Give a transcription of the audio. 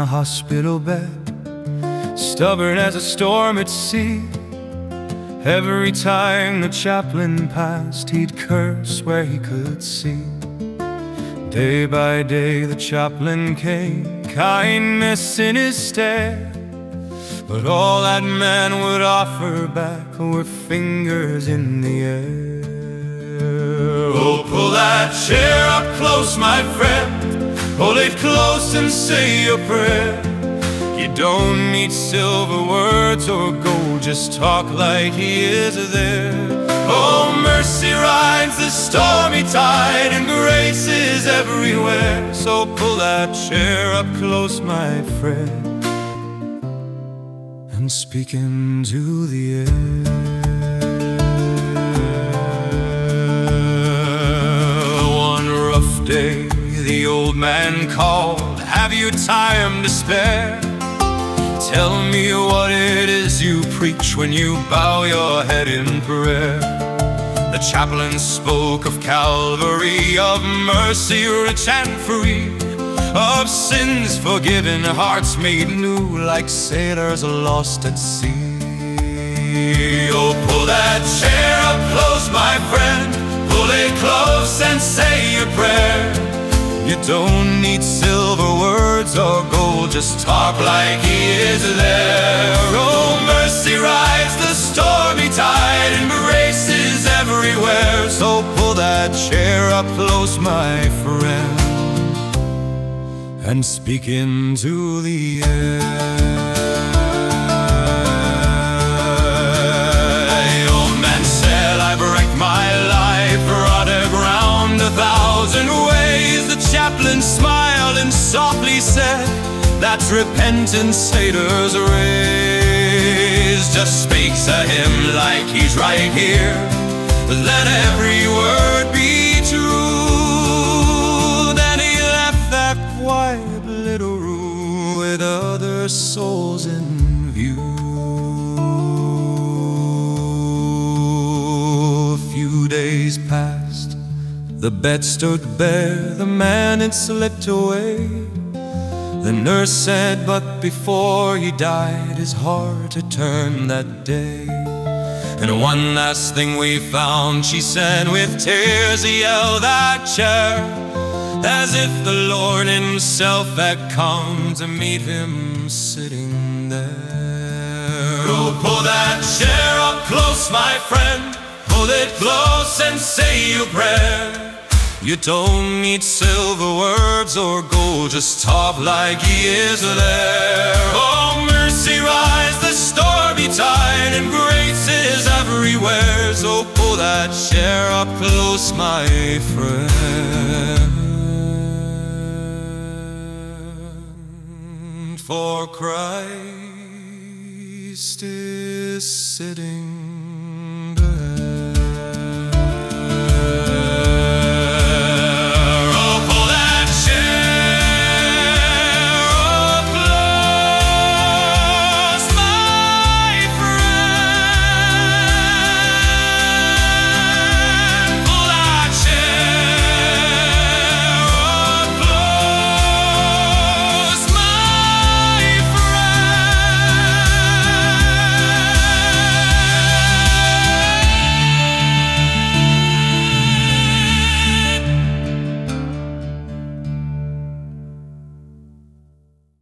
a hospital bed, stubborn as a storm at sea. Every time the chaplain passed, he'd curse where he could see. Day by day the chaplain came, kindness in his stare, but all that man would offer back were fingers in the air. Oh, pull that chair up close, my friend, hold it close and say a prayer. You don't need silver words or gold, just talk like he is there. Oh, mercy rides the stormy tide and grace is everywhere. So pull that chair up close, my friend, and speak into the air. One rough day the old man called, have you time to spare? Tell me what it is you preach when you bow your head in prayer. The chaplain spoke of Calvary, of mercy rich and free, of sins forgiven, hearts made new, like sailors lost at sea. Oh, pull that chair up close, my friend, pull it close and say a prayer. You don't need silver words or gold, just talk like he is there. Oh, mercy rides the stormy tide and grace is everywhere. So pull that chair up close, my friend, and speak into the air. The old man said, I break my life, rotted ground 1,000 ways. The chaplain smiled and softly said, that's repentance Satyrs raised. Just speak to him like he's right here, let every word be true. Then he left that quiet little room with other souls in view. A few days passed, the bed stood bare, the man had slipped away. The nurse said, but before he died, his heart had turned that day. And one last thing we found, she said, with tears he held that chair, as if the Lord himself had come to meet him sitting there. Oh, pull that chair up close, my friend, pull it close and say your prayer. You don't need silver words or gold, just talk like he is there. Oh, mercy rides the stormy tide and grace is everywhere. So pull that chair up close, my friend, for Christ is sitting